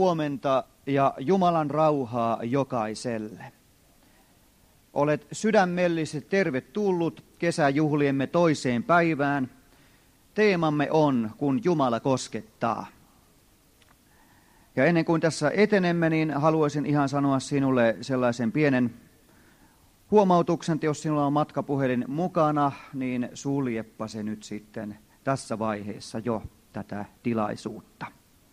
huomenta ja Jumalan rauhaa jokaiselle. Olet sydämellisesti tervetullut kesäjuhliemme toiseen päivään. Teemamme on, kun Jumala koskettaa. Ja ennen kuin tässä etenemme, niin haluaisin ihan sanoa sinulle sellaisen pienen huomautuksen, että jos sinulla on matkapuhelin mukana, niin suljepa se nyt sitten tässä vaiheessa jo tätä tilaisuutta.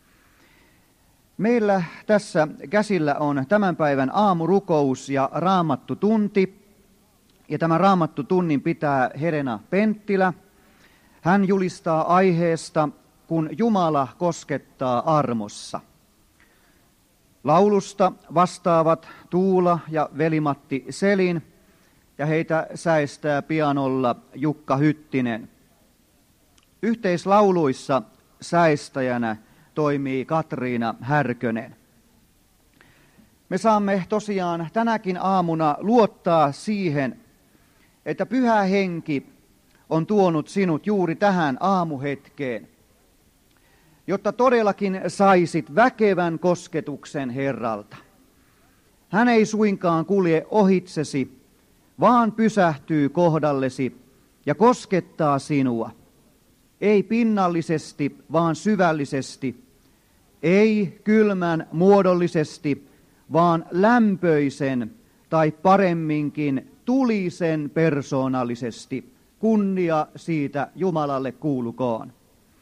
Meillä tässä käsillä on tämän päivän aamurukous ja raamattutunti. Ja tämän raamattutunnin pitää Helena Penttilä. Hän julistaa aiheesta, kun Jumala koskettaa armossa. Laulusta vastaavat Tuula ja Veli-Matti Selin ja heitä säestää pianolla Jukka Hyttinen. Yhteislauluissa säestäjänä toimii Katriina Härkönen. Me saamme tosiaan tänäkin aamuna luottaa siihen, että Pyhä Henki on tuonut sinut juuri tähän aamuhetkeen, jotta todellakin saisit väkevän kosketuksen Herralta. Hän ei suinkaan kulje ohitsesi, vaan pysähtyy kohdallesi ja koskettaa sinua. Ei pinnallisesti, vaan syvällisesti. Ei kylmän muodollisesti, vaan lämpöisen tai paremminkin tulisen persoonallisesti. Kunnia siitä Jumalalle kuulukoon.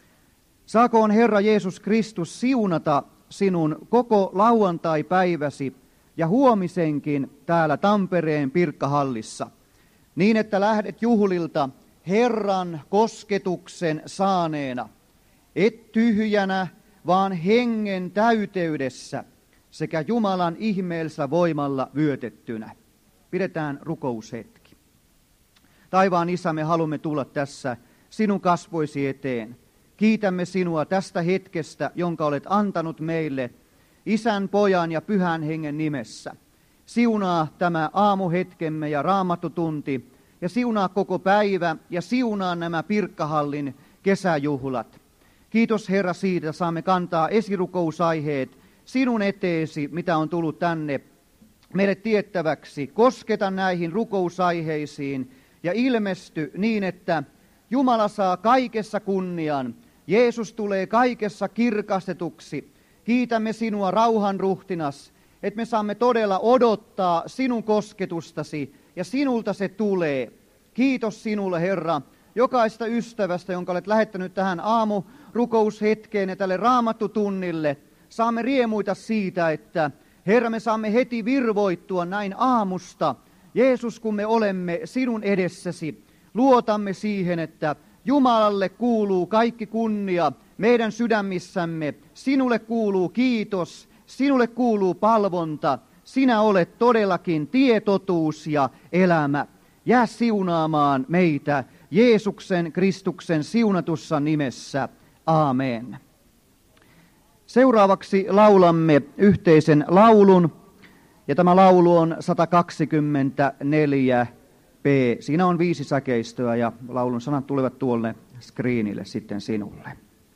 Saakoon Herra Jeesus Kristus siunata sinun koko lauantai-päiväsi ja huomisenkin täällä Tampereen Pirkkahallissa, niin että lähdet juhlilta Herran kosketuksen saaneena, et tyhjänä, vaan hengen täyteydessä sekä Jumalan ihmeellisellä voimalla vyötettynä. Pidetään rukoushetki. Taivaan Isä, me haluamme tulla tässä sinun kasvoisi eteen. Kiitämme sinua tästä hetkestä, jonka olet antanut meille Isän, Pojan ja Pyhän Hengen nimessä. Siunaa tämä aamuhetkemme ja raamattutunti ja siunaa koko päivä ja siunaa nämä Pirkkahallin kesäjuhlat. Kiitos Herra siitä, saamme kantaa esirukousaiheet sinun eteesi, mitä on tullut tänne meille tiettäväksi. Kosketa näihin rukousaiheisiin ja ilmesty niin, että Jumala saa kaikessa kunnian. Jeesus tulee kaikessa kirkastetuksi. Kiitämme sinua, rauhanruhtinas, että me saamme todella odottaa sinun kosketustasi ja sinulta se tulee. Kiitos sinulle, Herra, jokaista ystävästä, jonka olet lähettänyt tähän aamurukoushetkeen ja tälle raamattutunnille. Saamme riemuita siitä, että Herra, me saamme heti virvoittua näin aamusta. Jeesus, kun me olemme sinun edessäsi, luotamme siihen, että Jumalalle kuuluu kaikki kunnia meidän sydämissämme. Sinulle kuuluu kiitos, sinulle kuuluu palvonta. Sinä olet todellakin tie, totuus ja elämä. Jää siunaamaan meitä Jeesuksen Kristuksen siunatussa nimessä. Aamen. Seuraavaksi laulamme yhteisen laulun, ja tämä laulu on 124 p. Siinä on 5 säkeistöä, ja laulun sanat tulevat tuolle screenille sitten sinulle.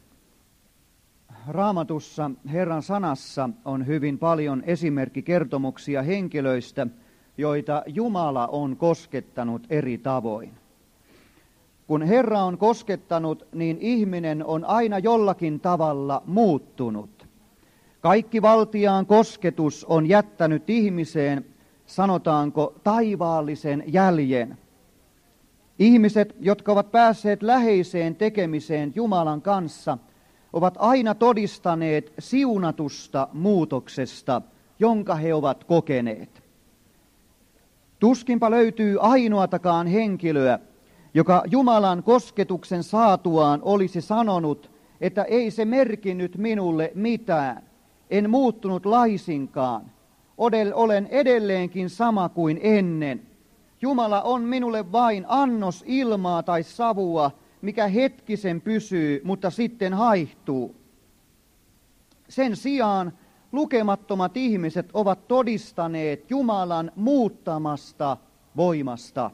Raamatussa, Herran sanassa, on hyvin paljon esimerkkikertomuksia henkilöistä, joita Jumala on koskettanut eri tavoin. Kun Herra on koskettanut, niin ihminen on aina jollakin tavalla muuttunut. Kaikki valtiaan kosketus on jättänyt ihmiseen, sanotaanko, taivaallisen jäljen. Ihmiset, jotka ovat päässeet läheiseen tekemiseen Jumalan kanssa, ovat aina todistaneet siunatusta muutoksesta, jonka he ovat kokeneet. Tuskinpa löytyy ainoatakaan henkilöä, joka Jumalan kosketuksen saatuaan olisi sanonut, että ei se merkinnyt minulle mitään, en muuttunut laisinkaan, olen edelleenkin sama kuin ennen. Jumala on minulle vain annos ilmaa tai savua, mikä hetkisen pysyy, mutta sitten haihtuu. Sen sijaan lukemattomat ihmiset ovat todistaneet Jumalan muuttamasta voimasta.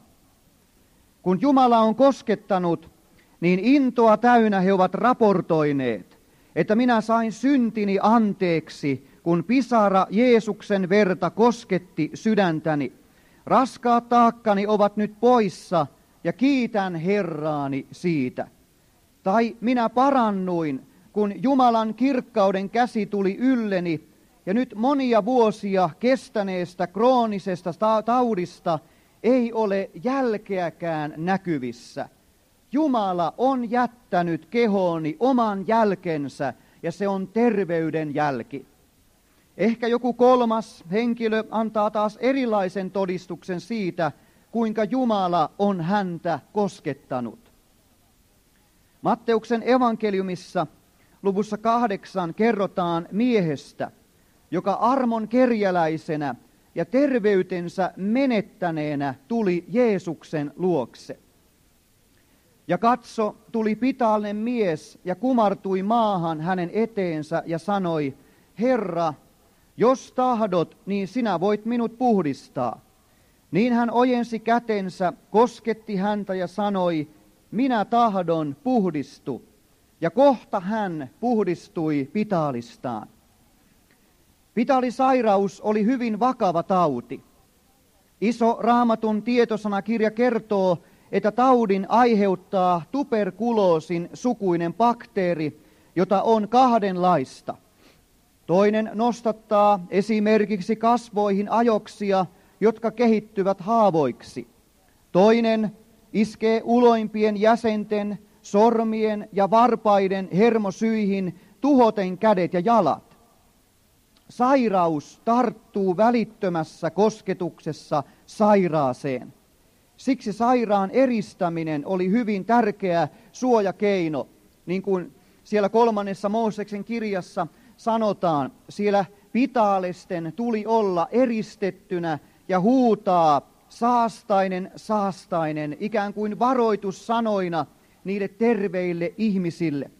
Kun Jumala on koskettanut, niin intoa täynnä he ovat raportoineet. että minä sain syntini anteeksi, kun pisara Jeesuksen verta kosketti sydäntäni. Raskaat taakkani ovat nyt poissa ja kiitän Herraani siitä. Tai minä parannuin, kun Jumalan kirkkauden käsi tuli ylleni ja nyt monia vuosia kestäneestä kroonisesta taudista ei ole jälkeäkään näkyvissä. Jumala on jättänyt kehooni oman jälkensä ja se on terveyden jälki. Ehkä joku kolmas henkilö antaa taas erilaisen todistuksen siitä, kuinka Jumala on häntä koskettanut. Matteuksen evankeliumissa luvussa 8 kerrotaan miehestä, joka armon kerjäläisenä ja terveytensä menettäneenä tuli Jeesuksen luokse. Ja katso, tuli pitaalinen mies ja kumartui maahan hänen eteensä ja sanoi, Herra, jos tahdot, niin sinä voit minut puhdistaa. Niin hän ojensi kätensä, kosketti häntä ja sanoi, minä tahdon, puhdistu. Ja kohta hän puhdistui pitaalistaan. Pitaalisairaus oli hyvin vakava tauti. Iso Raamatun tietosanakirja kertoo, että taudin aiheuttaa tuberkuloosin sukuinen bakteeri, jota on kahdenlaista. Toinen nostattaa esimerkiksi kasvoihin ajoksia, jotka kehittyvät haavoiksi. Toinen iskee uloimpien jäsenten, sormien ja varpaiden hermosyihin tuhoten kädet ja jalat. Sairaus tarttuu välittömässä kosketuksessa sairaaseen. Siksi sairaan eristäminen oli hyvin tärkeä suojakeino, niin kuin siellä 3. Mooseksen kirjassa sanotaan, siellä pitaalisten tuli olla eristettynä ja huutaa saastainen, saastainen, ikään kuin varoitussanoina niille terveille ihmisille.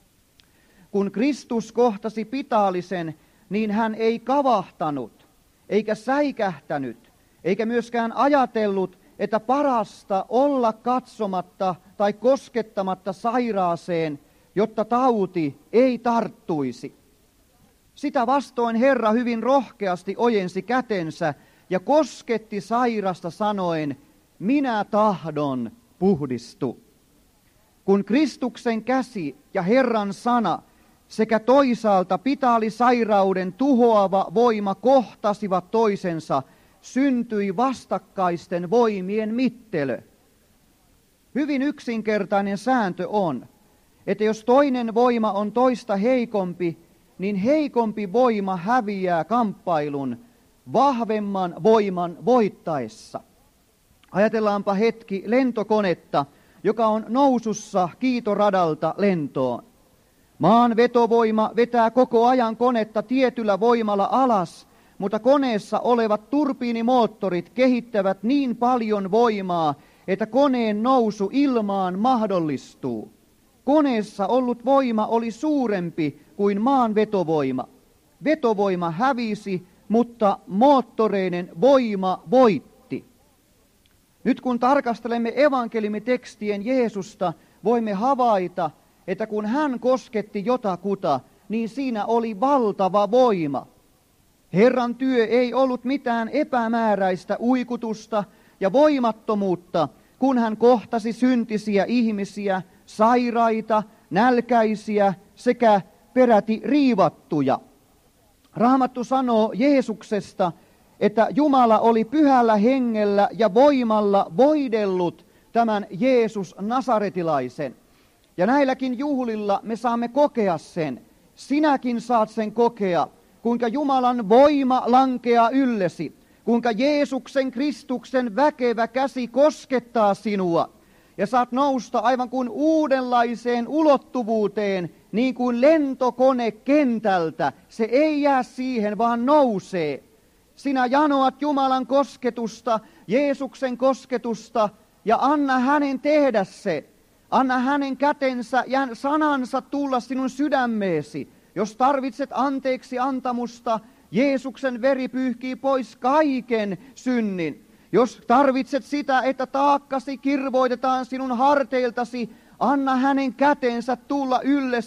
Kun Kristus kohtasi pitaalisen, niin hän ei kavahtanut, eikä säikähtänyt, eikä myöskään ajatellut, että parasta olla katsomatta tai koskettamatta sairaaseen, jotta tauti ei tarttuisi. Sitä vastoin Herra hyvin rohkeasti ojensi kätensä ja kosketti sairasta sanoen, minä tahdon, puhdistu. Kun Kristuksen käsi ja Herran sana sekä toisaalta pitaalisairauden tuhoava voima kohtasivat toisensa, syntyi vastakkaisten voimien mittelö. Hyvin yksinkertainen sääntö on, että jos toinen voima on toista heikompi, niin heikompi voima häviää kamppailun vahvemman voiman voittaessa. Ajatellaanpa hetki lentokonetta, joka on nousussa kiitoradalta lentoon. Maan vetovoima vetää koko ajan konetta tietyllä voimalla alas, mutta koneessa olevat turbiinimoottorit kehittävät niin paljon voimaa, että koneen nousu ilmaan mahdollistuu. Koneessa ollut voima oli suurempi kuin maan vetovoima. Vetovoima hävisi, mutta moottoreiden voima voitti. Nyt kun tarkastelemme evankeliumitekstien Jeesusta, voimme havaita, että kun hän kosketti jotakuta, niin siinä oli valtava voima. Herran työ ei ollut mitään epämääräistä uikutusta ja voimattomuutta, kun hän kohtasi syntisiä ihmisiä, sairaita, nälkäisiä sekä peräti riivattuja. Raamattu sanoo Jeesuksesta, että Jumala oli pyhällä hengellä ja voimalla voidellut tämän Jeesus Nasaretilaisen. Ja näilläkin juhlilla me saamme kokea sen. Sinäkin saat sen kokea, kuinka Jumalan voima lankeaa yllesi, kuinka Jeesuksen Kristuksen väkevä käsi koskettaa sinua. Ja saat nousta aivan kuin uudenlaiseen ulottuvuuteen, niin kuin lentokone kentältä. Se ei jää siihen, vaan nousee. Sinä janoat Jumalan kosketusta, Jeesuksen kosketusta, ja anna hänen tehdä se. Anna hänen kätensä ja sanansa tulla sinun sydämeesi. Jos tarvitset anteeksi antamusta, Jeesuksen veri pyyhkii pois kaiken synnin. Jos tarvitset sitä, että taakkasi kirvoitetaan sinun harteiltasi, anna hänen kätensä tulla yllesi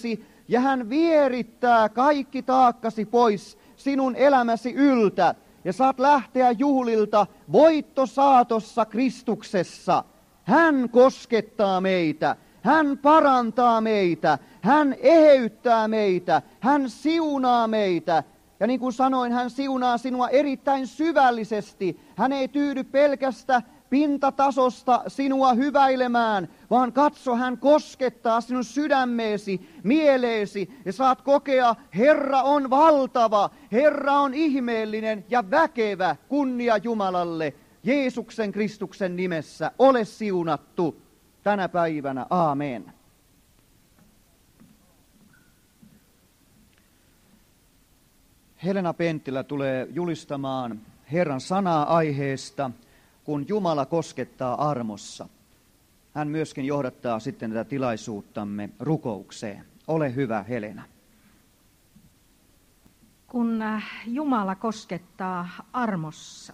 ja hän vierittää kaikki taakkasi pois sinun elämäsi yltä, ja saat lähteä juhlilta voittosaatossa Kristuksessa. Hän koskettaa meitä, hän parantaa meitä, hän eheyttää meitä, hän siunaa meitä. Ja niin kuin sanoin, hän siunaa sinua erittäin syvällisesti. Hän ei tyydy pelkästä pintatasosta sinua hyväilemään, vaan katso, hän koskettaa sinun sydämeesi, mieleesi, ja saat kokea, Herra on valtava, Herra on ihmeellinen ja väkevä, kunnia Jumalalle. Jeesuksen Kristuksen nimessä ole siunattu tänä päivänä. Aamen. Helena Penttilä tulee julistamaan Herran sanaa aiheesta, kun Jumala koskettaa armossa. Hän myöskin johdattaa sitten tätä tilaisuuttamme rukoukseen. Ole hyvä, Helena. Kun Jumala koskettaa armossa.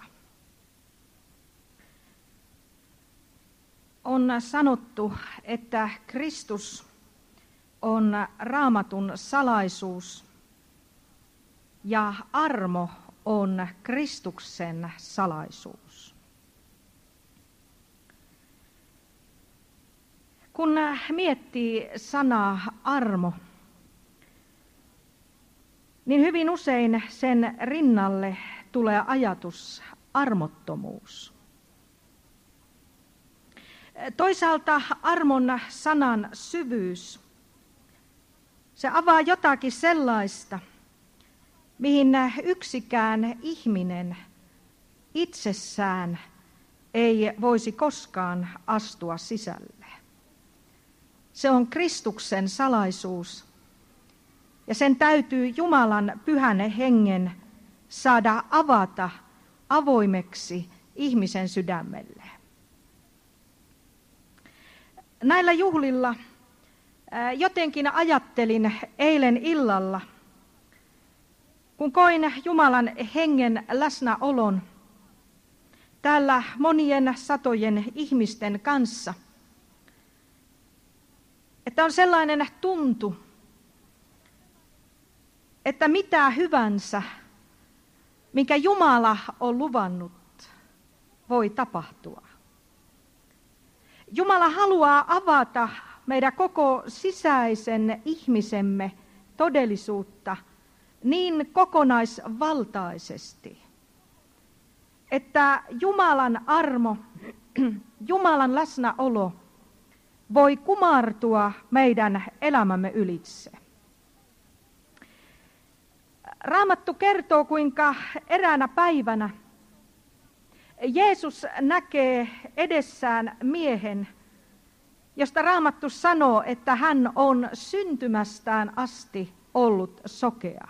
On sanottu, että Kristus on Raamatun salaisuus ja armo on Kristuksen salaisuus. Kun miettii sanaa armo, niin hyvin usein sen rinnalle tulee ajatus armottomuus. Toisaalta armon sanan syvyys, se avaa jotakin sellaista, mihin yksikään ihminen itsessään ei voisi koskaan astua sisälle. Se on Kristuksen salaisuus, ja sen täytyy Jumalan pyhän hengen saada avata avoimeksi ihmisen sydämelle. Näillä juhlilla jotenkin ajattelin eilen illalla, kun koin Jumalan hengen läsnäolon täällä monien satojen ihmisten kanssa, että on sellainen tuntu, että mitä hyvänsä, minkä Jumala on luvannut, voi tapahtua. Jumala haluaa avata meidän koko sisäisen ihmisemme todellisuutta niin kokonaisvaltaisesti, että Jumalan armo, Jumalan läsnäolo voi kumartua meidän elämämme ylitse. Raamattu kertoo, kuinka eräänä päivänä Jeesus näkee edessään miehen, josta Raamattu sanoo, että hän on syntymästään asti ollut sokea.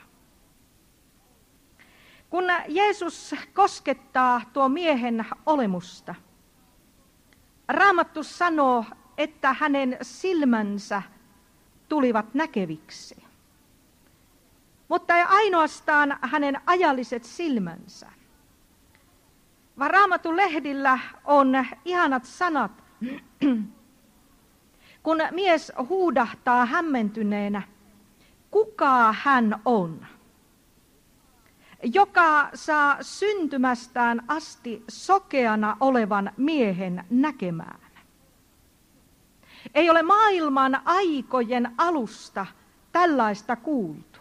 Kun Jeesus koskettaa tuo miehen olemusta, Raamattu sanoo, että hänen silmänsä tulivat näkeviksi. Mutta ei ainoastaan hänen ajalliset silmänsä, vaan Raamatun lehdillä on ihanat sanat, kun mies huudahtaa hämmentyneenä, kuka hän on, joka saa syntymästään asti sokeana olevan miehen näkemään. Ei ole maailman aikojen alusta tällaista kuultu.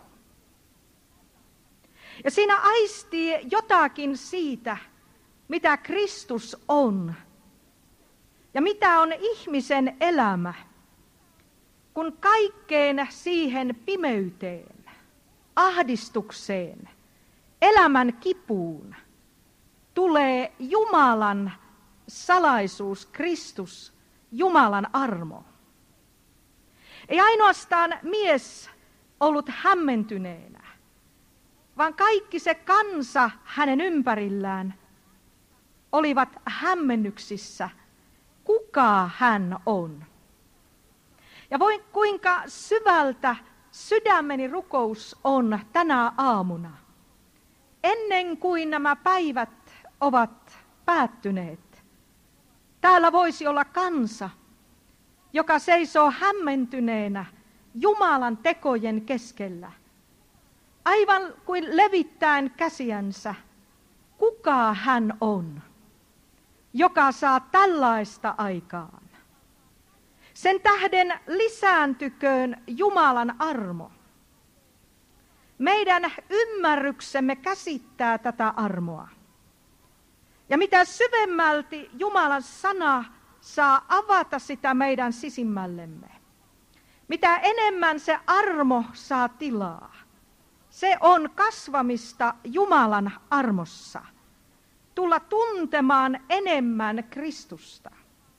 Ja siinä aistii jotakin siitä, mitä Kristus on ja mitä on ihmisen elämä, kun kaikkeen siihen pimeyteen, ahdistukseen, elämän kipuun tulee Jumalan salaisuus, Kristus, Jumalan armo. Ei ainoastaan mies ollut hämmentyneenä, vaan kaikki se kansa hänen ympärillään olivat hämmennyksissä, kuka hän on. Ja voin kuinka syvältä sydämeni rukous on tänä aamuna, ennen kuin nämä päivät ovat päättyneet. Täällä voisi olla kansa, joka seisoo hämmentyneenä Jumalan tekojen keskellä, aivan kuin levittäen käsiänsä, kuka hän on, joka saa tällaista aikaan. Sen tähden lisääntyköön Jumalan armo. Meidän ymmärryksemme käsittää tätä armoa. Ja mitä syvemmälti Jumalan sana saa avata sitä meidän sisimmällemme, mitä enemmän se armo saa tilaa, se on kasvamista Jumalan armossa, tulla tuntemaan enemmän Kristusta.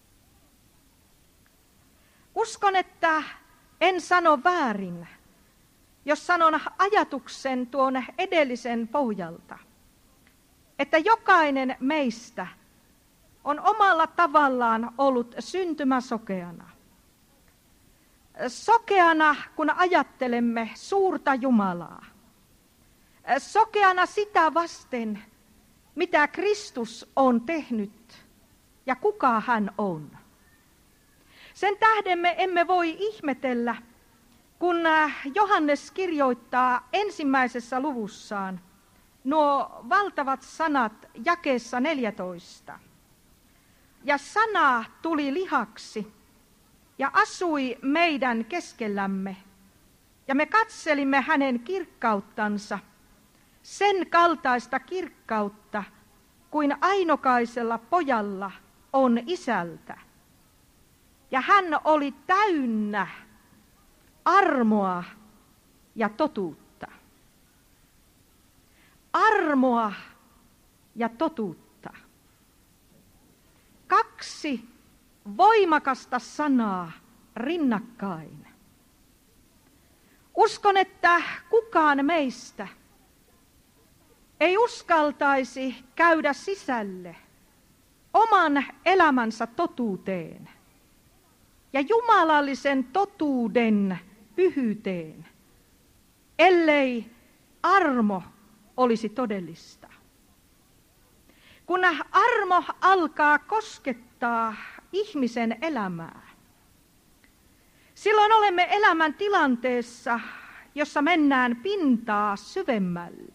Uskon, että en sano väärin, jos sanon ajatuksen tuon edellisen pohjalta, että jokainen meistä on omalla tavallaan ollut syntymäsokeana. Sokeana, kun ajattelemme suurta Jumalaa. Sokeana sitä vasten, mitä Kristus on tehnyt ja kuka hän on. Sen tähden me emme voi ihmetellä, kun Johannes kirjoittaa ensimmäisessä luvussaan nuo valtavat sanat jakeessa 14. Ja sana tuli lihaksi ja asui meidän keskellämme, ja me katselimme hänen kirkkauttansa, sen kaltaista kirkkautta, kuin ainokaisella pojalla on isältä. Ja hän oli täynnä armoa ja totuutta. Armoa ja totuutta. Kaksi voimakasta sanaa rinnakkain. Uskon, että kukaan meistä ei uskaltaisi käydä sisälle oman elämänsä totuuteen ja jumalallisen totuuden pyhyyteen, ellei armo olisi todellista. Kun armo alkaa koskettaa ihmisen elämää, silloin olemme elämän tilanteessa, jossa mennään pintaa syvemmälle.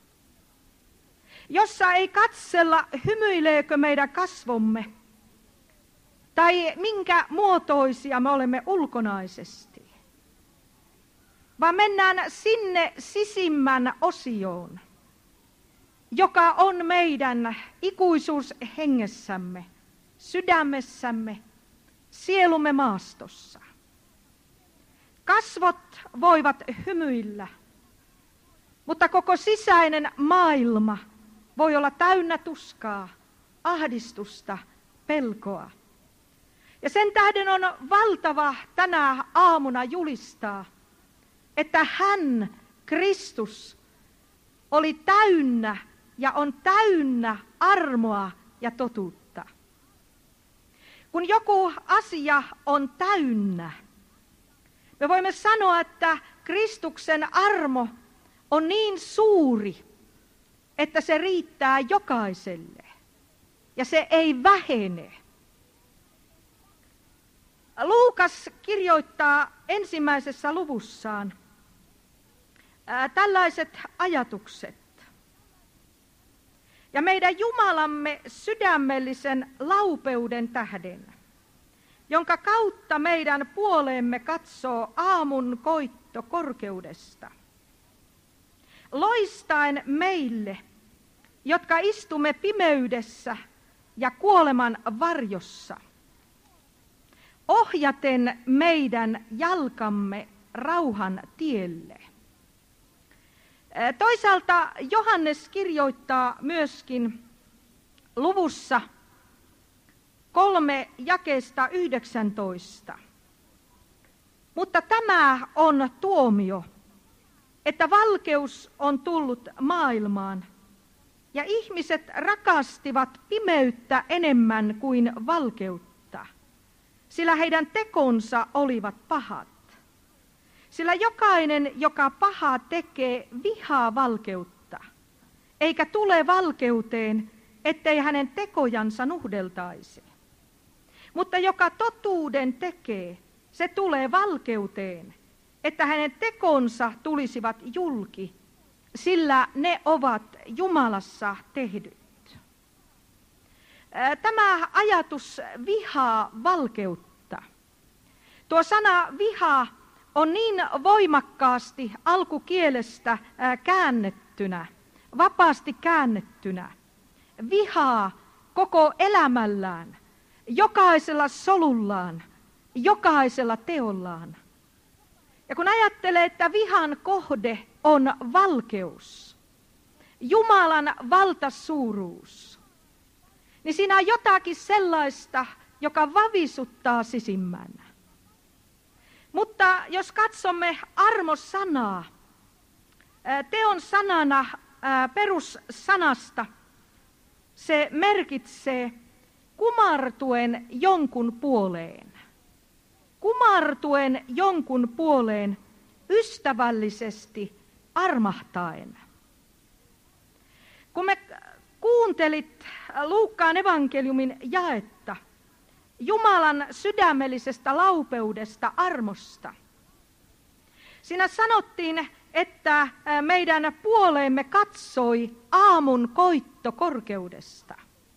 Jossa ei katsella, hymyileekö meidän kasvomme, tai minkä muotoisia me olemme ulkonaisesti, vaan mennään sinne sisimmän osioon, joka on meidän ikuisuushengessämme, sydämessämme, sielumme maastossa. Kasvot voivat hymyillä, mutta koko sisäinen maailma voi olla täynnä tuskaa, ahdistusta, pelkoa. Ja sen tähden on valtava tänä aamuna julistaa, että hän, Kristus, oli täynnä ja on täynnä armoa ja totuutta. Kun joku asia on täynnä, me voimme sanoa, että Kristuksen armo on niin suuri, että se riittää jokaiselle ja se ei vähene. Luukas kirjoittaa ensimmäisessä luvussaan tällaiset ajatukset. Ja meidän Jumalamme sydämellisen laupeuden tähden, jonka kautta meidän puoleemme katsoo aamun koitto korkeudesta, loistaen meille, jotka istumme pimeydessä ja kuoleman varjossa, ohjaten meidän jalkamme rauhan tielle. Toisaalta Johannes kirjoittaa myöskin luvussa 3 jakeesta 19. Mutta tämä on tuomio, että valkeus on tullut maailmaan, ja ihmiset rakastivat pimeyttä enemmän kuin valkeutta, sillä heidän tekonsa olivat pahat. Sillä jokainen, joka pahaa tekee, vihaa valkeutta, eikä tule valkeuteen, ettei hänen tekojansa nuhdeltaisi. Mutta joka totuuden tekee, se tulee valkeuteen, että hänen tekonsa tulisivat julki, sillä ne ovat Jumalassa tehdyt. Tämä ajatus vihaa valkeutta. Tuo sana viha on niin voimakkaasti alkukielestä käännettynä, vapaasti käännettynä. Vihaa koko elämällään, jokaisella solullaan, jokaisella teollaan. Ja kun ajattelee, että vihan kohde on valkeus, Jumalan valtasuuruus, niin siinä on jotakin sellaista, joka vavisuttaa sisimmän. Mutta jos katsomme armosanaa, teon sanana perussanasta, se merkitsee kumartuen jonkun puoleen. Kumartuen jonkun puoleen ystävällisesti armahtaen. Kun me kuuntelit Luukkaan evankeliumin jaetta Jumalan sydämellisestä laupeudesta, armosta, siinä sanottiin, että meidän puoleemme katsoi aamun koitto korkeudesta.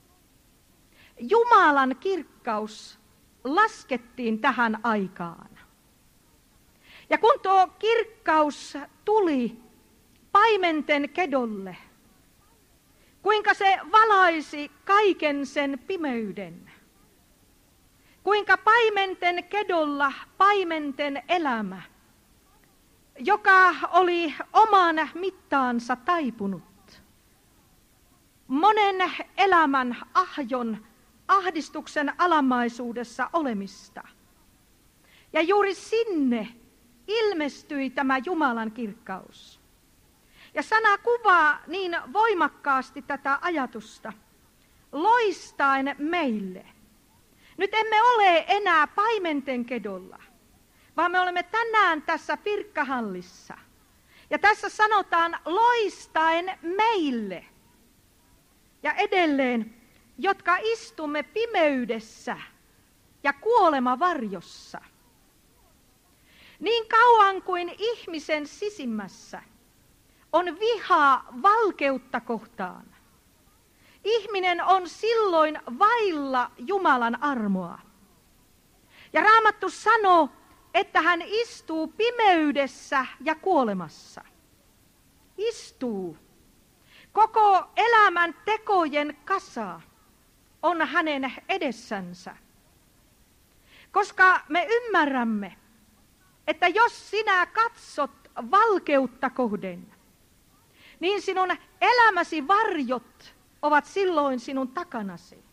Jumalan kirkkaus laskettiin tähän aikaan. Ja kun tuo kirkkaus tuli paimenten kedolle, kuinka se valaisi kaiken sen pimeyden, kuinka paimenten kedolla paimenten elämä, joka oli oman mittaansa taipunut, monen elämän ahjon, ahdistuksen alamaisuudessa olemista. Ja juuri sinne ilmestyi tämä Jumalan kirkkaus. Ja sana kuvaa niin voimakkaasti tätä ajatusta, loistaen meille. Nyt emme ole enää paimenten kedolla, vaan me olemme tänään tässä pirkkahallissa. Ja tässä sanotaan loistaen meille. Ja edelleen, jotka istumme pimeydessä ja kuolemavarjossa. Niin kauan kuin ihmisen sisimmässä on vihaa valkeutta kohtaan, ihminen on silloin vailla Jumalan armoa. Ja Raamattu sanoo, että hän istuu pimeydessä ja kuolemassa. Istuu. Koko elämän tekojen kasa on hänen edessänsä. Koska me ymmärrämme, että jos sinä katsot valkeutta kohden, niin sinun elämäsi varjot ovat silloin sinun takanasi.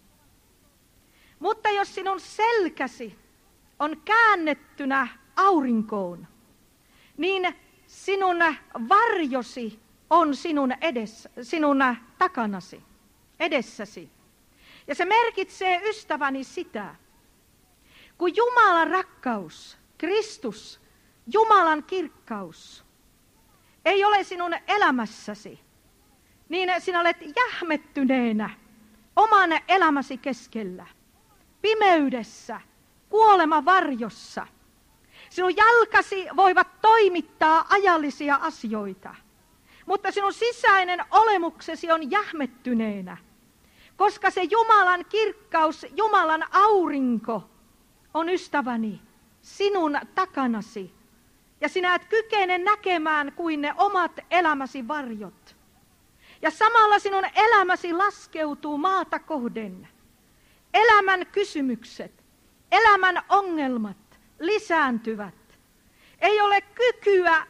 Mutta jos sinun selkäsi on käännettynä aurinkoon, niin sinun varjosi on sinun takanasi, edessäsi. Ja se merkitsee, ystäväni, sitä, kun Jumalan rakkaus, Kristus, Jumalan kirkkaus, ei ole sinun elämässäsi, niin sinä olet jähmettyneenä oman elämäsi keskellä, pimeydessä, kuolemavarjossa. Sinun jalkasi voivat toimittaa ajallisia asioita, mutta sinun sisäinen olemuksesi on jähmettyneenä, koska se Jumalan kirkkaus, Jumalan aurinko on, ystäväni, sinun takanasi. Ja sinä et kykene näkemään kuin ne omat elämäsi varjot. Ja samalla sinun elämäsi laskeutuu maata kohden. Elämän kysymykset, elämän ongelmat lisääntyvät. Ei ole kykyä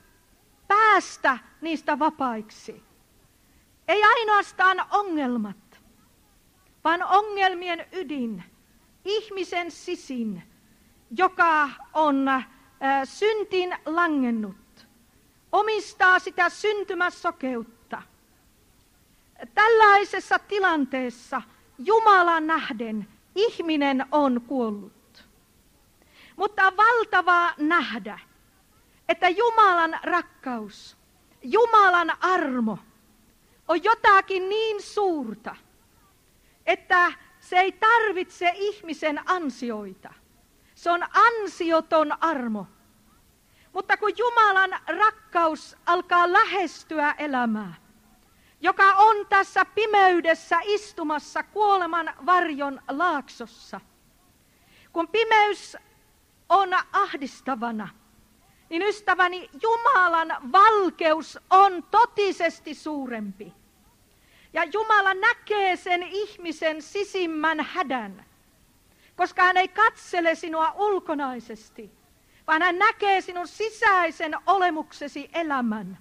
päästä niistä vapaiksi. Ei ainoastaan ongelmat, vaan ongelmien ydin, ihmisen sisin, joka on syntiin langennut, omistaa sitä syntymäsokeutta. Tällaisessa tilanteessa Jumalan nähden ihminen on kuollut. Mutta on valtavaa nähdä, että Jumalan rakkaus, Jumalan armo on jotakin niin suurta, että se ei tarvitse ihmisen ansioita. Se on ansioton armo. Mutta kun Jumalan rakkaus alkaa lähestyä elämää, joka on tässä pimeydessä istumassa kuoleman varjon laaksossa, kun pimeys on ahdistavana, niin ystäväni, Jumalan valkeus on totisesti suurempi. Ja Jumala näkee sen ihmisen sisimmän hädän, koska hän ei katsele sinua ulkonaisesti, vaan hän näkee sinun sisäisen olemuksesi elämän.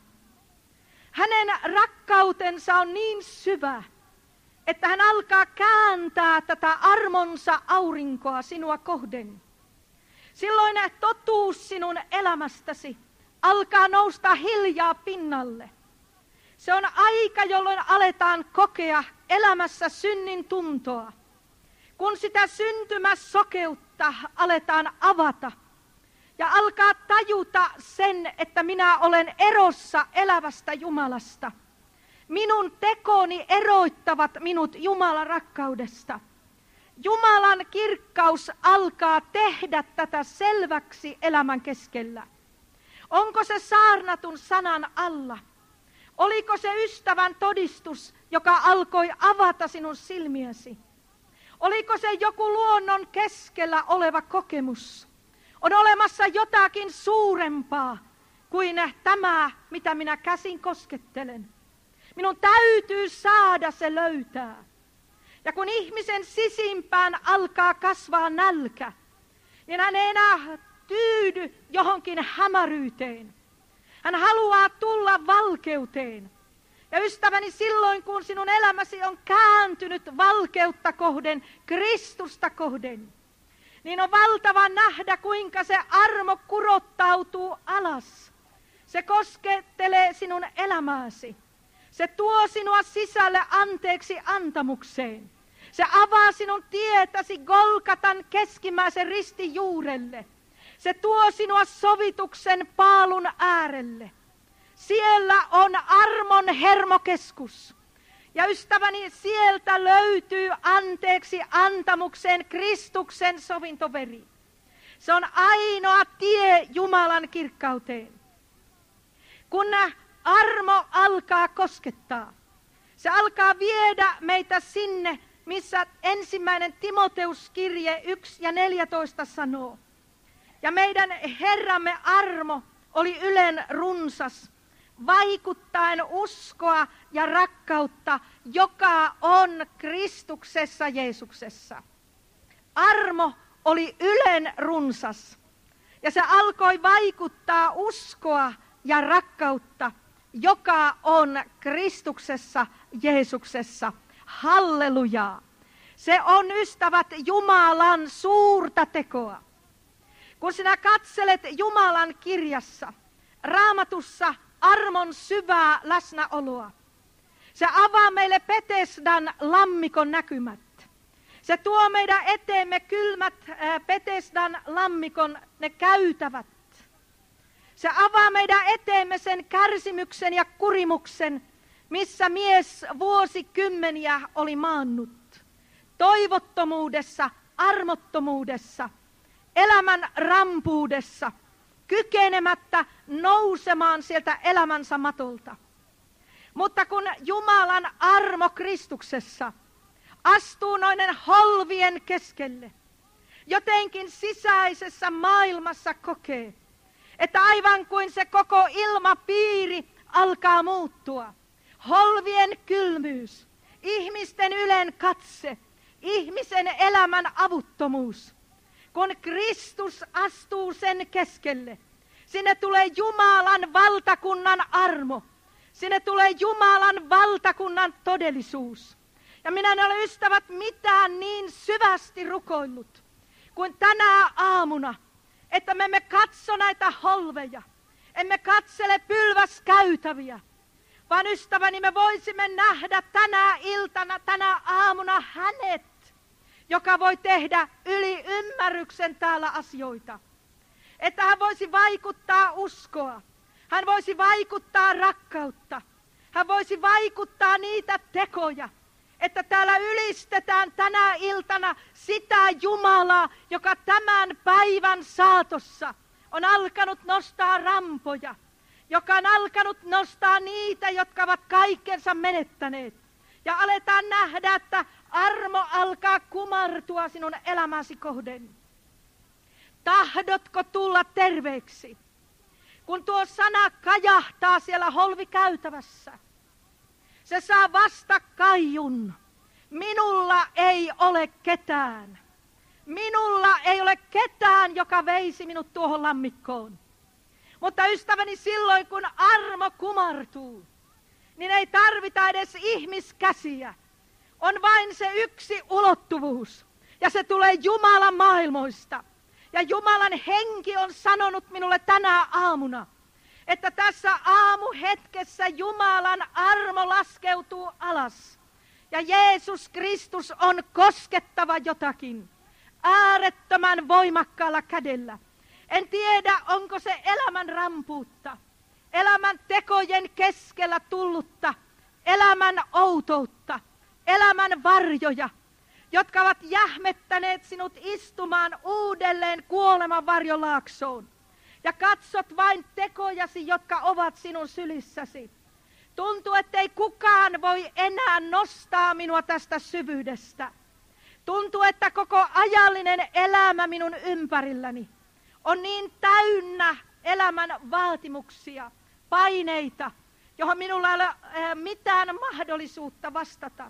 Hänen rakkautensa on niin syvä, että hän alkaa kääntää tätä armonsa aurinkoa sinua kohden. Silloin totuus sinun elämästäsi alkaa nousta hiljaa pinnalle. Se on aika, jolloin aletaan kokea elämässä synnin tuntoa. Kun sitä syntymäsokeutta aletaan avata ja alkaa tajuta sen, että minä olen erossa elävästä Jumalasta. Minun tekoni eroittavat minut Jumalan rakkaudesta. Jumalan kirkkaus alkaa tehdä tätä selväksi elämän keskellä. Onko se saarnatun sanan alla? Oliko se ystävän todistus, joka alkoi avata sinun silmiäsi? Oliko se joku luonnon keskellä oleva kokemus? On olemassa jotakin suurempaa kuin tämä, mitä minä käsin koskettelen. Minun täytyy saada se löytää. Ja kun ihmisen sisimpään alkaa kasvaa nälkä, niin hän ei enää tyydy johonkin hämäryyteen. Hän haluaa tulla valkeuteen. Ja ystäväni, silloin kun sinun elämäsi on kääntynyt valkeutta kohden, Kristusta kohden, niin on valtava nähdä, kuinka se armo kurottautuu alas. Se koskettelee sinun elämääsi. Se tuo sinua sisälle anteeksi antamukseen. Se avaa sinun tietäsi Golgatan keskimmäisen ristin juurelle. Se tuo sinua sovituksen paalun äärelle. Siellä on armon hermokeskus. Ja ystäväni, sieltä löytyy anteeksi antamukseen Kristuksen sovintoveri. Se on ainoa tie Jumalan kirkkauteen. Kun armo alkaa koskettaa, se alkaa viedä meitä sinne, missä 1. Timoteuskirje 1:14 sanoo. Ja meidän Herramme armo oli ylen runsas, vaikuttaen uskoa ja rakkautta, joka on Kristuksessa Jeesuksessa. Armo oli ylen runsas, ja se alkoi vaikuttaa uskoa ja rakkautta, joka on Kristuksessa Jeesuksessa. Hallelujaa! Se on, ystävät, Jumalan suurta tekoa. Kun sinä katselet Jumalan kirjassa, Raamatussa, armon syvää läsnäoloa, se avaa meille Betesdan lammikon näkymät. Se tuo meidän eteemme kylmät Betesdan lammikon ne käytävät. Se avaa meidän eteemme sen kärsimyksen ja kurimuksen, missä mies vuosikymmeniä oli maannut. Toivottomuudessa, armottomuudessa, elämän rampuudessa, kykenemättä nousemaan sieltä elämänsä matolta. Mutta kun Jumalan armo Kristuksessa astuu noiden holvien keskelle, jotenkin sisäisessä maailmassa kokee, että aivan kuin se koko ilmapiiri alkaa muuttua. Holvien kylmyys, ihmisten ylen katse, ihmisen elämän avuttomuus. Kun Kristus astuu sen keskelle, sinne tulee Jumalan valtakunnan armo. Sinne tulee Jumalan valtakunnan todellisuus. Ja minä en ole, ystävät, mitään niin syvästi rukoillut kuin tänä aamuna, että me emme katso näitä holveja, emme katsele pylväskäytäviä, vaan ystäväni, me voisimme nähdä tänä iltana, tänä aamuna hänet, joka voi tehdä yli ymmärryksen täällä asioita. Että hän voisi vaikuttaa uskoa, hän voisi vaikuttaa rakkautta, hän voisi vaikuttaa niitä tekoja, että täällä ylistetään tänä iltana sitä Jumalaa, joka tämän päivän saatossa on alkanut nostaa rampoja, joka on alkanut nostaa niitä, jotka ovat kaikkensa menettäneet. Ja aletaan nähdä, että armo alkaa kumartua sinun elämäsi kohden. Tahdotko tulla terveeksi? Kun tuo sana kajahtaa siellä holvikäytävässä, se saa vastakaiun. Minulla ei ole ketään. Minulla ei ole ketään, joka veisi minut tuohon lammikkoon. Mutta ystäväni, silloin kun armo kumartuu, niin ei tarvita edes ihmiskäsiä. On vain se yksi ulottuvuus, ja se tulee Jumalan maailmoista. Ja Jumalan henki on sanonut minulle tänä aamuna, että tässä aamuhetkessä Jumalan armo laskeutuu alas. Ja Jeesus Kristus on koskettava jotakin äärettömän voimakkaalla kädellä. En tiedä, onko se elämän rampuutta, elämän tekojen keskellä tullutta, elämän outoutta, elämän varjoja, jotka ovat jähmettäneet sinut istumaan uudelleen kuoleman varjolaaksoon. Ja katsot vain tekojasi, jotka ovat sinun sylissäsi. Tuntuu, ettei kukaan voi enää nostaa minua tästä syvyydestä. Tuntuu, että koko ajallinen elämä minun ympärilläni on niin täynnä elämän vaatimuksia, paineita, johon minulla ei ole mitään mahdollisuutta vastata.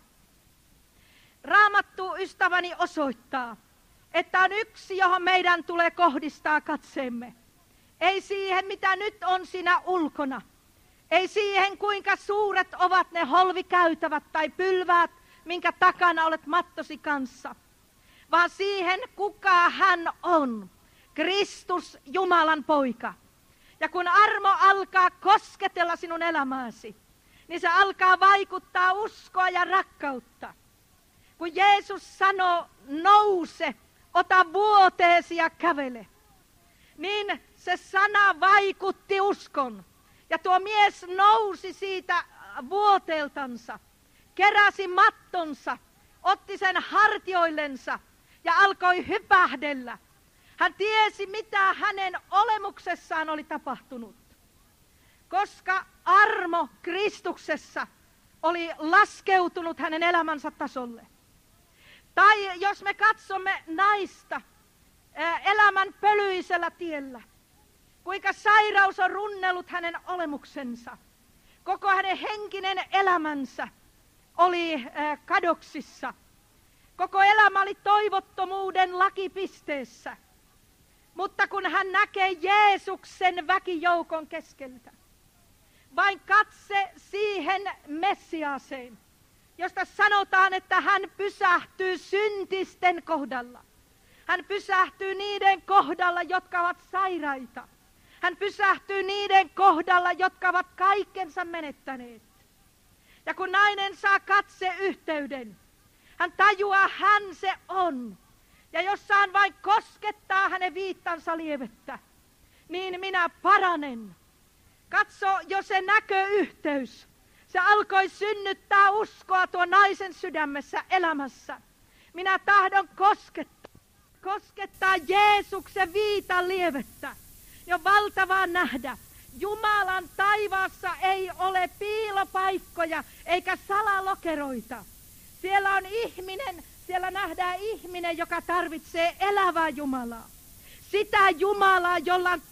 Raamattu, ystäväni, osoittaa, että on yksi, johon meidän tulee kohdistaa katseemme. Ei siihen, mitä nyt on siinä ulkona. Ei siihen, kuinka suuret ovat ne holvikäytävät tai pylväät, minkä takana olet mattosi kanssa. Vaan siihen, kuka hän on. Kristus, Jumalan poika. Ja kun armo alkaa kosketella sinun elämääsi, niin se alkaa vaikuttaa uskoa ja rakkautta. Kun Jeesus sanoo, nouse, ota vuoteesi ja kävele, niin se sana vaikutti uskon. Ja tuo mies nousi siitä vuoteeltansa, keräsi mattonsa, otti sen hartioillensa ja alkoi hypähdellä. Hän tiesi, mitä hänen olemuksessaan oli tapahtunut, koska armo Kristuksessa oli laskeutunut hänen elämänsä tasolle. Tai jos me katsomme naista elämän pölyisellä tiellä, kuinka sairaus on runnellut hänen olemuksensa. Koko hänen henkinen elämänsä oli kadoksissa. Koko elämä oli toivottomuuden lakipisteessä. Mutta kun hän näkee Jeesuksen väkijoukon keskeltä, vain katse siihen Messiaaseen, josta sanotaan, että hän pysähtyy syntisten kohdalla. Hän pysähtyy niiden kohdalla, jotka ovat sairaita. Hän pysähtyy niiden kohdalla, jotka ovat kaikkensa menettäneet. Ja kun nainen saa katseyhteyden, hän tajuaa, hän se on. Ja jos saan vain koskettaa hänen viittansa lievettä, niin minä paranen. Katso, jo se näköyhteys, se alkoi synnyttää uskoa tuon naisen sydämessä, elämässä. Minä tahdon koskettaa Jeesuksen viitan lievettä. Jo valtavaa nähdä. Jumalan taivaassa ei ole piilopaikkoja eikä salalokeroita. Siellä on ihminen, siellä nähdään ihminen, joka tarvitsee elävää Jumalaa. Sitä Jumalaa, jolla on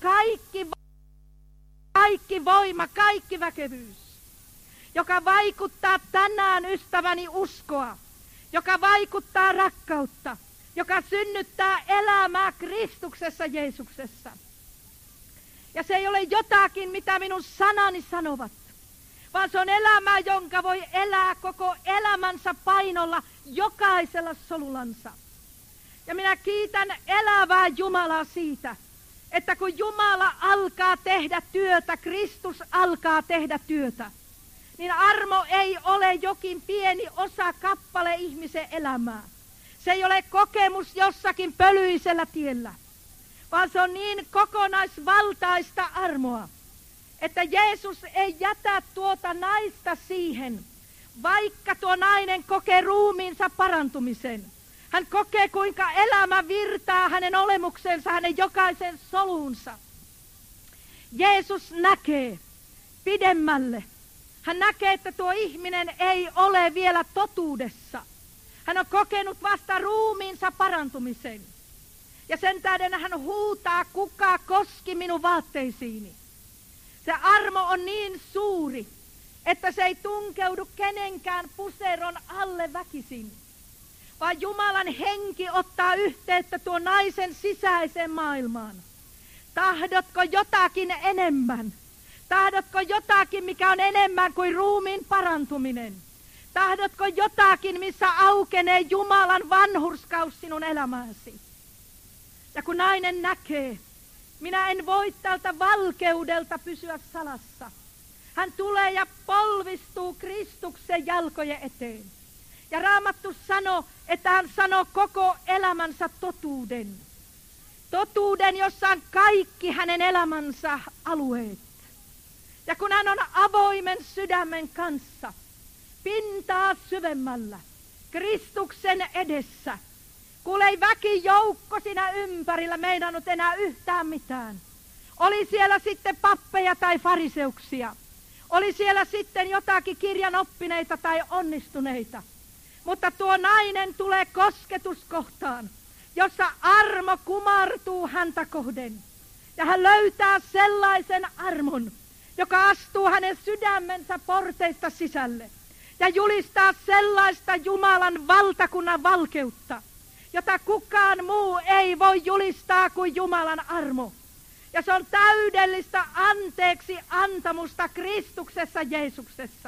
kaikki voima, kaikki väkevyys. Joka vaikuttaa tänään, ystäväni, uskoa. Joka vaikuttaa rakkautta. Joka synnyttää elämää Kristuksessa Jeesuksessa. Ja se ei ole jotakin, mitä minun sanani sanovat, vaan se on elämää, jonka voi elää koko elämänsä painolla jokaisella solulansa. Ja minä kiitän elävää Jumalaa siitä, että kun Jumala alkaa tehdä työtä, Kristus alkaa tehdä työtä, niin armo ei ole jokin pieni osa kappale ihmisen elämää. Se ei ole kokemus jossakin pölyisellä tiellä, vaan se on niin kokonaisvaltaista armoa, että Jeesus ei jätä tuota naista siihen, vaikka tuo nainen kokee ruumiinsa parantumisen. Hän kokee, kuinka elämä virtaa hänen olemuksensa, hänen jokaisen soluunsa. Jeesus näkee pidemmälle. Hän näkee, että tuo ihminen ei ole vielä totuudessa. Hän on kokenut vasta ruumiinsa parantumisen. Ja sen tähden hän huutaa, kuka koski minun vaatteisiini. Se armo on niin suuri, että se ei tunkeudu kenenkään puseron alle väkisin. Vaan Jumalan henki ottaa yhteyttä tuon naisen sisäiseen maailmaan. Tahdotko jotakin enemmän? Tahdotko jotakin, mikä on enemmän kuin ruumiin parantuminen? Tahdotko jotakin, missä aukenee Jumalan vanhurskaus sinun elämääsi? Ja kun nainen näkee, minä en voi tältä valkeudelta pysyä salassa. Hän tulee ja polvistuu Kristuksen jalkojen eteen. Ja Raamattu sanoo, että hän sanoo koko elämänsä totuuden. Totuuden, jossa on kaikki hänen elämänsä alueet. Ja kun hän on avoimen sydämen kanssa, pintaa syvemmällä, Kristuksen edessä, kun ei väkijoukko siinä ympärillä meinannut enää yhtään mitään. Oli siellä sitten pappeja tai fariseuksia. Oli siellä sitten jotakin kirjan oppineita tai onnistuneita. Mutta tuo nainen tulee kosketuskohtaan, jossa armo kumartuu häntä kohden. Ja hän löytää sellaisen armon, joka astuu hänen sydämensä porteista sisälle. Ja julistaa sellaista Jumalan valtakunnan valkeutta, jota kukaan muu ei voi julistaa kuin Jumalan armo. Ja se on täydellistä anteeksi antamusta Kristuksessa Jeesuksessa.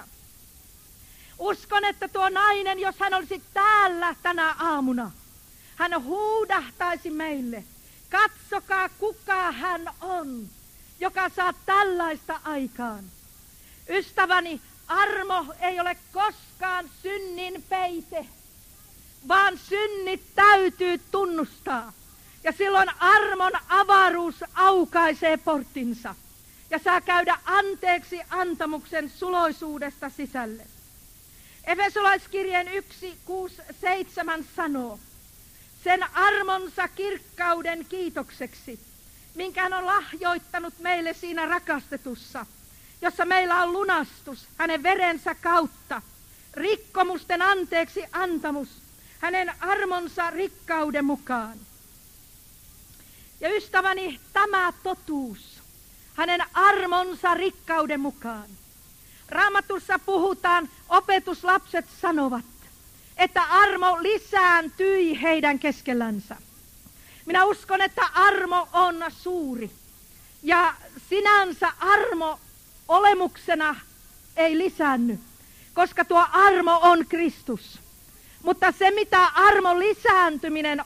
Uskon, että tuo nainen, jos hän olisi täällä tänä aamuna, hän huudahtaisi meille, katsokaa kuka hän on, joka saa tällaista aikaan. Ystäväni, armo ei ole koskaan synnin peite, vaan synnit täytyy tunnustaa. Ja silloin armon avaruus aukaisee porttinsa ja saa käydä anteeksi antamuksen suloisuudesta sisälle. Efesolaiskirjeen 1:6-7 sanoo, sen armonsa kirkkauden kiitokseksi, minkä hän on lahjoittanut meille siinä rakastetussa, jossa meillä on lunastus hänen verensä kautta, rikkomusten anteeksi antamus, hänen armonsa rikkauden mukaan. Ja ystäväni, tämä totuus, hänen armonsa rikkauden mukaan. Raamatussa puhutaan, opetuslapset sanovat, että armo lisääntyi heidän keskellänsä. Minä uskon, että armo on suuri. Ja sinänsä armo olemuksena ei lisäänny, koska tuo armo on Kristus. Mutta se, mitä armon lisääntyminen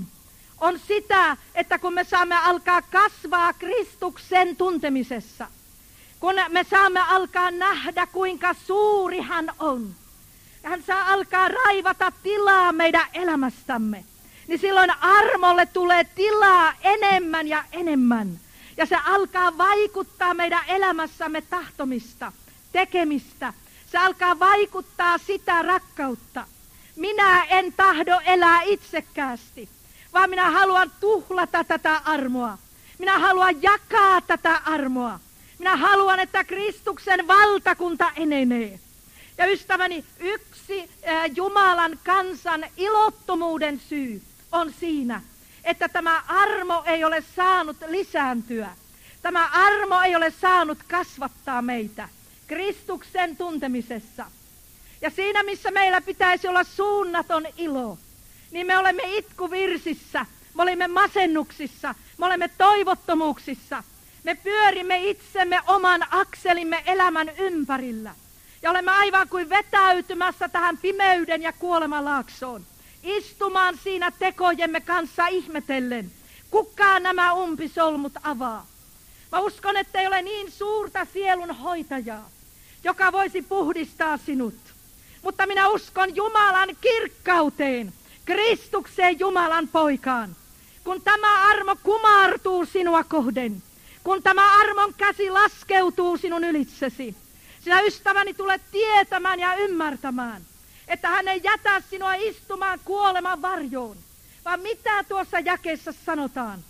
on sitä, että kun me saamme alkaa kasvaa Kristuksen tuntemisessa, kun me saamme alkaa nähdä, kuinka suuri hän on, ja hän saa alkaa raivata tilaa meidän elämästämme, niin silloin armolle tulee tilaa enemmän ja enemmän. Ja se alkaa vaikuttaa meidän elämässämme tahtomista, tekemistä. Se alkaa vaikuttaa sitä rakkautta. Minä en tahdo elää itsekkäästi, vaan minä haluan tuhlata tätä armoa. Minä haluan jakaa tätä armoa. Minä haluan, että Kristuksen valtakunta enenee. Ja ystäväni, yksi Jumalan kansan ilottomuuden syy on siinä, että tämä armo ei ole saanut lisääntyä. Tämä armo ei ole saanut kasvattaa meitä Kristuksen tuntemisessa. Ja siinä, missä meillä pitäisi olla suunnaton ilo, niin me olemme itkuvirsissä, me olemme masennuksissa, me olemme toivottomuuksissa. Me pyörimme itsemme oman akselimme elämän ympärillä. Ja olemme aivan kuin vetäytymässä tähän pimeyden ja kuoleman laaksoon. Istumaan siinä tekojemme kanssa ihmetellen, kuka nämä umpisolmut avaa. Mä uskon, että ei ole niin suurta sielun hoitajaa, joka voisi puhdistaa sinut. Mutta minä uskon Jumalan kirkkauteen, Kristukseen Jumalan poikaan. Kun tämä armo kumartuu sinua kohden, kun tämä armon käsi laskeutuu sinun ylitsesi, sinä ystäväni tulet tietämään ja ymmärtämään, että hän ei jätä sinua istumaan kuoleman varjoon, vaan mitä tuossa jakeessa sanotaan?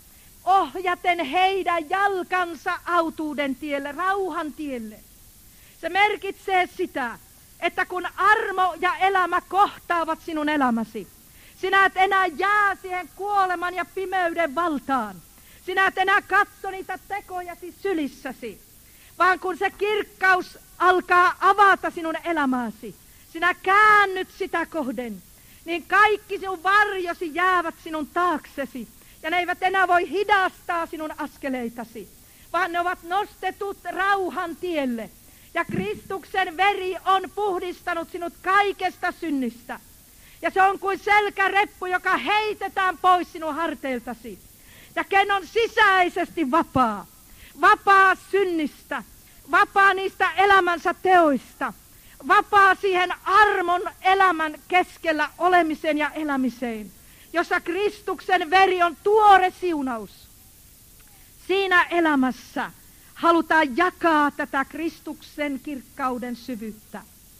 ohjaten heidän jalkansa autuuden tielle, rauhan tielle. Se merkitsee sitä, että kun armo ja elämä kohtaavat sinun elämäsi, sinä et enää jää siihen kuoleman ja pimeyden valtaan. Sinä et enää katso niitä tekojasi sylissäsi, vaan kun se kirkkaus alkaa avata sinun elämääsi, sinä käännyt sitä kohden, niin kaikki sinun varjosi jäävät sinun taaksesi. Ja ne eivät enää voi hidastaa sinun askeleitasi, vaan ne ovat nostetut rauhan tielle. Ja Kristuksen veri on puhdistanut sinut kaikesta synnistä. Ja se on kuin selkäreppu, joka heitetään pois sinun harteiltasi. Ja ken on sisäisesti vapaa, vapaa synnistä, vapaa niistä elämänsä teoista, vapaa siihen armon elämän keskellä olemiseen ja elämiseen, jossa Kristuksen veri on tuore siunaus. Siinä elämässä halutaan jakaa tätä Kristuksen kirkkauden syvyyttä.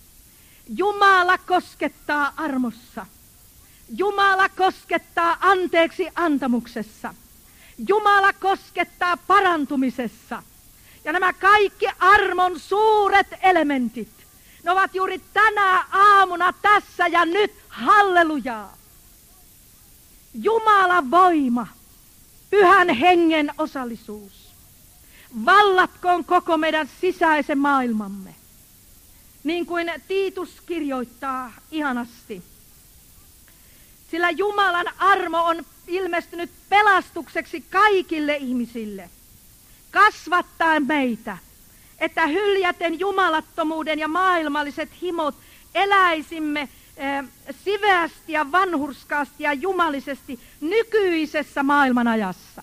Jumala koskettaa armossa. Jumala koskettaa anteeksi antamuksessa. Jumala koskettaa parantumisessa. Ja nämä kaikki armon suuret elementit, ne ovat juuri tänä aamuna tässä ja nyt. Hallelujaa! Jumalan voima, Pyhän Hengen osallisuus, vallatkoon koko meidän sisäisen maailmamme. Niin kuin Tiitus kirjoittaa ihanasti. Sillä Jumalan armo on ilmestynyt pelastukseksi kaikille ihmisille, kasvattaen meitä, että hyljäten jumalattomuuden ja maailmalliset himot eläisimme siveästi ja vanhurskaasti ja jumalisesti nykyisessä maailmanajassa.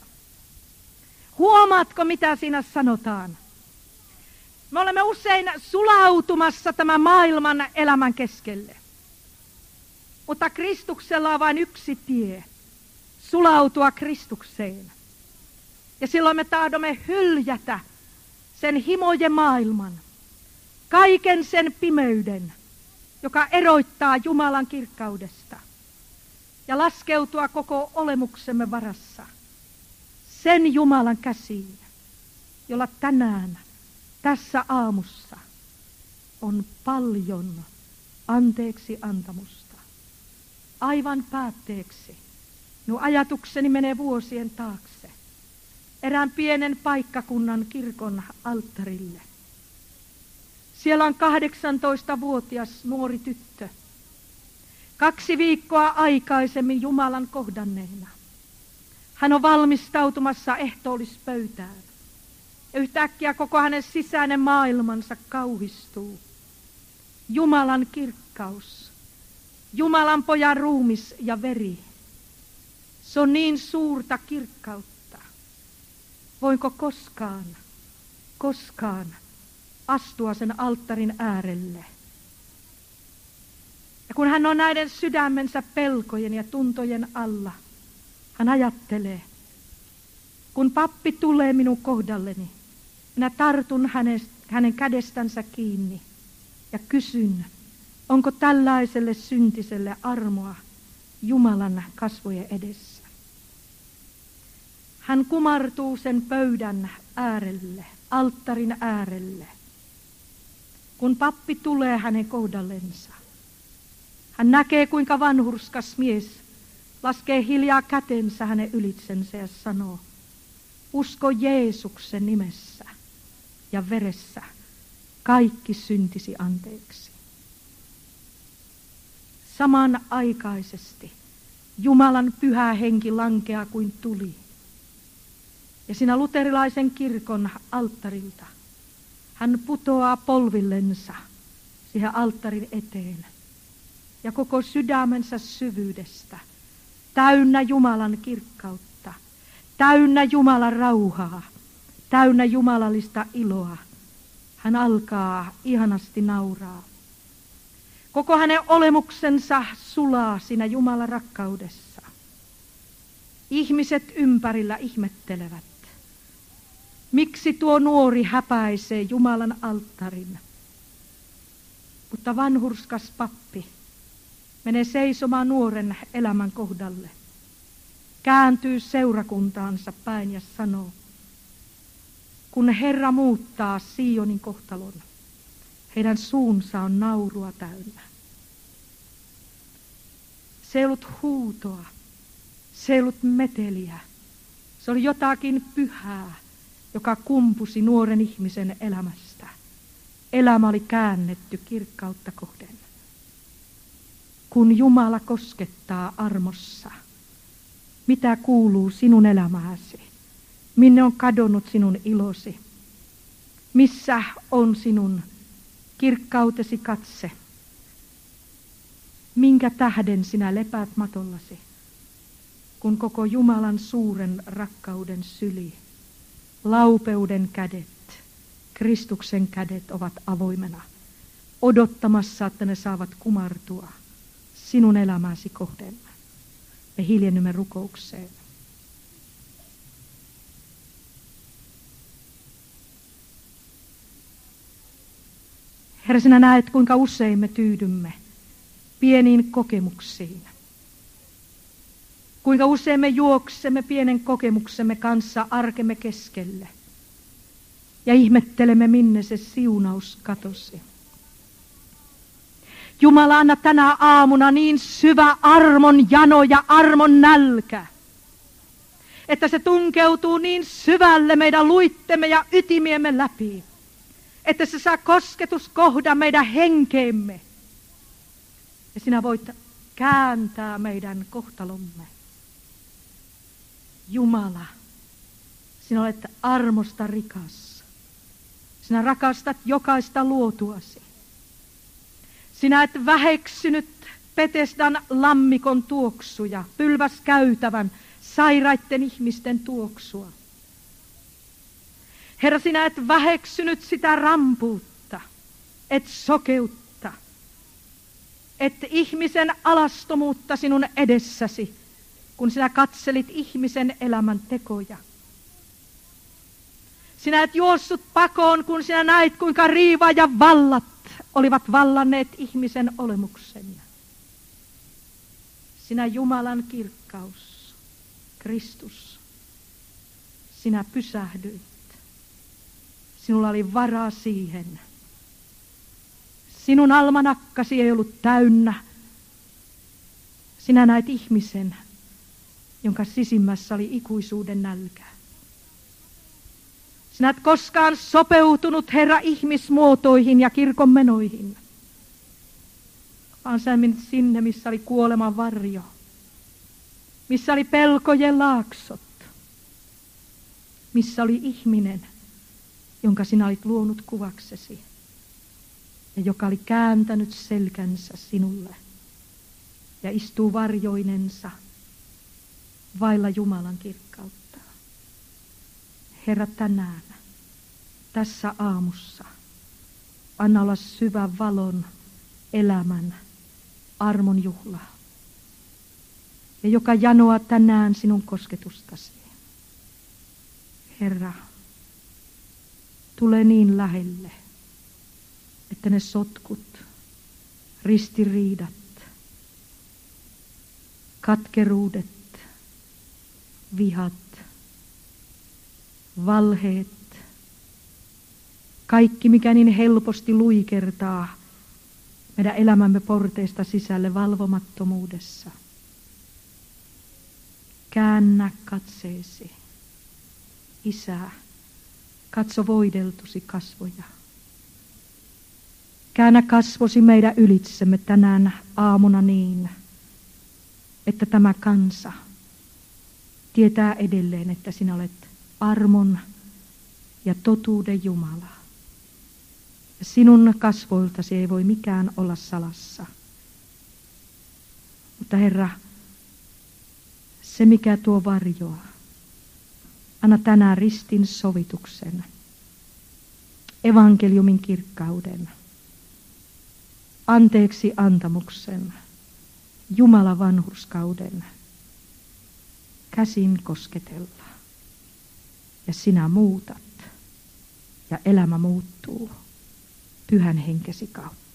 Huomaatko, mitä siinä sanotaan? Me olemme usein sulautumassa tämän maailman elämän keskelle. Mutta Kristuksella on vain yksi tie, sulautua Kristukseen. Ja silloin me tahdomme hyljätä sen himojen maailman, kaiken sen pimeyden, joka eroittaa Jumalan kirkkaudesta, ja laskeutua koko olemuksemme varassa sen Jumalan käsiin, jolla tänään tässä aamussa on paljon anteeksi antamusta. Aivan päätteeksi minun ajatukseni menee vuosien taakse erään pienen paikkakunnan kirkon alttarille. Siellä on 18-vuotias nuori tyttö, 2 viikkoa aikaisemmin Jumalan kohdanneena. Hän on valmistautumassa ehtoollispöytään. Ja yhtäkkiä koko hänen sisäinen maailmansa kauhistuu. Jumalan kirkkaus, Jumalan pojan ruumis ja veri. Se on niin suurta kirkkautta. Voinko koskaan astua sen alttarin äärelle? Ja kun hän on näiden sydämensä pelkojen ja tuntojen alla, hän ajattelee, kun pappi tulee minun kohdalleni, minä tartun hänen kädestänsä kiinni ja kysyn, onko tällaiselle syntiselle armoa Jumalan kasvojen edessä. Hän kumartuu sen pöydän äärelle, alttarin äärelle. Kun pappi tulee hänen kohdallensa, hän näkee, kuinka vanhurskas mies laskee hiljaa kätensä hänen ylitsensä ja sanoo, usko Jeesuksen nimessä ja veressä kaikki syntisi anteeksi. Samanaikaisesti Jumalan pyhä henki lankeaa kuin tuli. Ja siinä luterilaisen kirkon alttarilta hän putoaa polvillensa siihen alttarin eteen. Ja koko sydämensä syvyydestä, täynnä Jumalan kirkkautta, täynnä Jumalan rauhaa, täynnä jumalallista iloa, hän alkaa ihanasti nauraa. Koko hänen olemuksensa sulaa siinä Jumalan rakkaudessa. Ihmiset ympärillä ihmettelevät, miksi tuo nuori häpäisee Jumalan alttarin. Mutta vanhurskas pappi menee seisomaan nuoren elämän kohdalle kääntyy seurakuntaansa päin ja sanoo, kun Herra muuttaa Sionin kohtalon, heidän suunsa on naurua täynnä. Se ei ollut huutoa, se ei ollut meteliä, se oli jotakin pyhää, joka kumpusi nuoren ihmisen elämästä. Elämä oli käännetty kirkkautta kohden. Kun Jumala koskettaa armossa, mitä kuuluu sinun elämääsi? Minne on kadonnut sinun ilosi? Missä on sinun kirkkautesi katse? Minkä tähden sinä lepäät matollasi, kun koko Jumalan suuren rakkauden syli, laupeuden kädet, Kristuksen kädet ovat avoimena, odottamassa, että ne saavat kumartua sinun elämäsi kohden. Me hiljennymme rukoukseen. Herra, sinä näet, kuinka usein me tyydymme pieniin kokemuksiin. Kuinka usein me juoksemme pienen kokemuksemme kanssa arkemme keskelle ja ihmettelemme, minne se siunaus katosi. Jumala, anna tänä aamuna niin syvä armon jano ja armon nälkä, että se tunkeutuu niin syvälle meidän luittemme ja ytimiemme läpi, että se saa kosketuskohdan meidän henkeemme. Ja sinä voit kääntää meidän kohtalomme. Jumala, sinä olet armosta rikas. Sinä rakastat jokaista luotuasi. Sinä et väheksynyt Petesdan lammikon tuoksuja, pylväskäytävän, sairaitten ihmisten tuoksua. Herra, sinä et väheksynyt sitä rampuutta, et sokeutta, et ihmisen alastomuutta sinun edessäsi, kun sinä katselit ihmisen elämän tekoja. Sinä et juossut pakoon, kun sinä näit, kuinka riiva ja vallat olivat vallanneet ihmisen olemuksen. Sinä Jumalan kirkkaus, Kristus, sinä pysähdyit. Sinulla oli varaa siihen. Sinun almanakkasi ei ollut täynnä. Sinä näit ihmisen, jonka sisimmässä oli ikuisuuden nälkä. Sinä et koskaan sopeutunut, Herra, ihmismuotoihin ja kirkon menoihin, vaan sä menit sinne, missä oli kuoleman varjo, missä oli pelkojen laaksot, missä oli ihminen, jonka sinä olit luonut kuvaksesi ja joka oli kääntänyt selkänsä sinulle ja istuu varjoinensa vailla Jumalan kirkkautta. Herra, tänään, tässä aamussa, anna olla syvä valon, elämän, armon juhla. Ja joka janoaa tänään sinun kosketustasi. Herra, tule niin lähelle, että ne sotkut, ristiriidat, katkeruudet, vihat, valheet, kaikki mikä niin helposti luikertaa meidän elämämme porteista sisälle valvomattomuudessa. Käännä katseesi, Isä, katso voideltusi kasvoja. Käännä kasvosi meidän ylitsemme tänään aamuna niin, että tämä kansa tietää edelleen, että sinä olet armon ja totuuden Jumala. Ja sinun kasvoiltasi ei voi mikään olla salassa. Mutta Herra, se mikä tuo varjoa, anna tänään ristin sovituksen, evankeliumin kirkkauden, anteeksi antamuksen, Jumalan vanhurskauden, käsin kosketella. Ja sinä muutat ja elämä muuttuu Pyhän Henkesi kautta.